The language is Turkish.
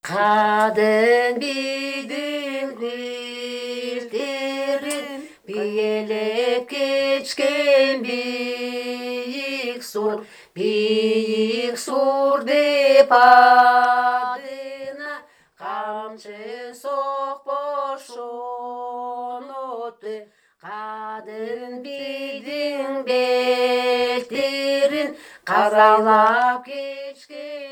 Kadın biydin bildirin, biyelep geçken büyük sur dep adına, kamçı sok boşun otu. Kadın biydin beltirin, karalap geçken